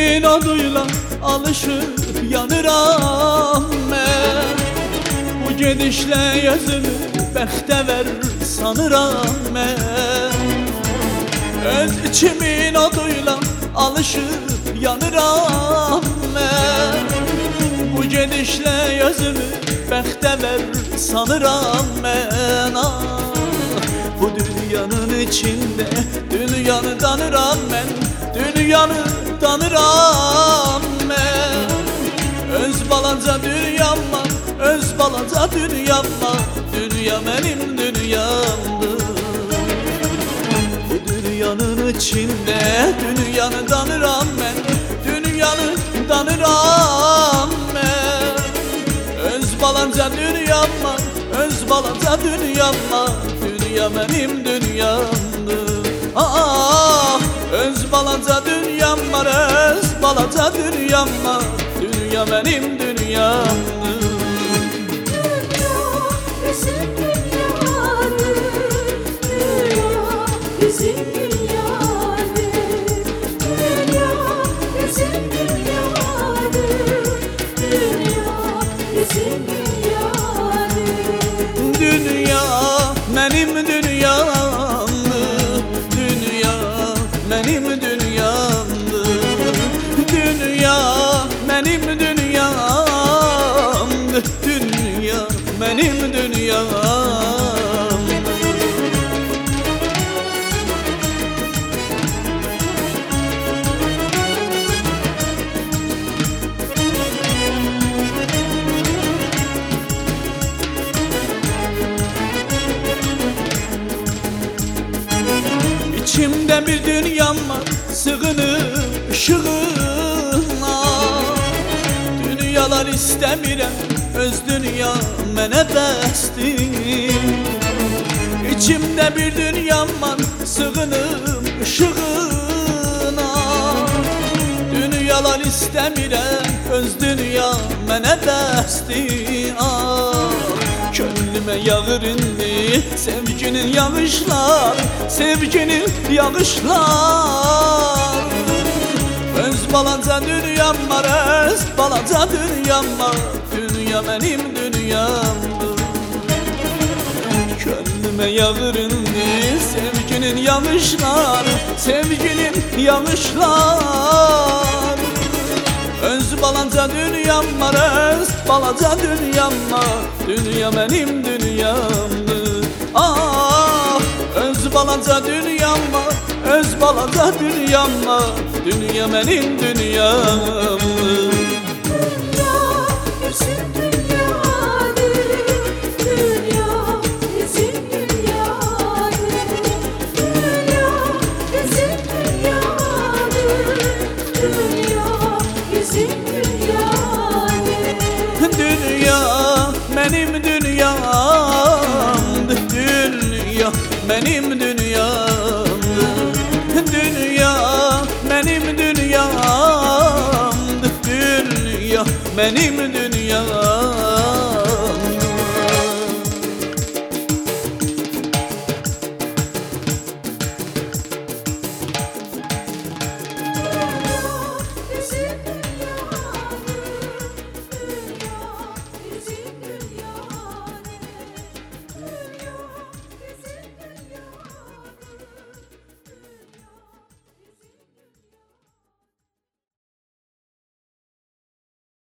İçimin adıyla alışıp yanıram ben. Bu gedişle yazını bəxtə ver sanıram ben. Öz içimin adıyla alışıp yanıram ben. Bu gedişle yazını bəxtə ver sanıram ben. Bu dünyanın içinde dünyanı tanıram ben. Dünyanı tanıram ben. Öz balaca dünyam var, öz balaca dünyam var. Dünya benim dünyamdır. Bu dünyanın içinde dünyanı tanıram ben. Dünyanı tanıram ben. Öz balaca dünyam var, öz balaca dünyam var. Dünya benim dünyamdır. Öz balaca dünyam var, öz balaca dünyam var. Dünya benim dünyamdır. Dünya bizim dünyadır. Dünya bizim dünyadır. Dünya bizim dünyadır. Dünya bizim dünyadır. Dünya benim dünyamdır. Dünya benim dünyamdır. Dünya benim dünyamdır. Dünya benim dünyamdır. İçimde bir dünyam var, sığınıp ışığına. Dünyalar istemirəm, öz dünya mənə bəsdir. İçimde bir dünyam var, sığınıp ışığına. Dünyalar istemirəm, öz dünya mənə bəsdir. Könlüme yağır indi sevginin yağışlar, sevginin yağışlar. Öz balaca dünyam var, öz balaca dünyam var. Dünya benim dünyamdır. Könlüme yağır indi sevginin yağışlar, sevginin yağışlar. Öz balaca dünyam var, öz balaca dünyam var. Dünya benim dünyamdır. Öz balaca dünyam var, öz balaca dünyam var. Dünya benim dünyamdır. Dünya bizim dünyadır. Dünya bizim dünyadır. Dünya bizim dünyadır. Dünya bizim dünyadır. Dünya benim dünyamdır. Dünya benim dünyamdır. Dünya benim dünyamdır. Dünya benim dünyamdır.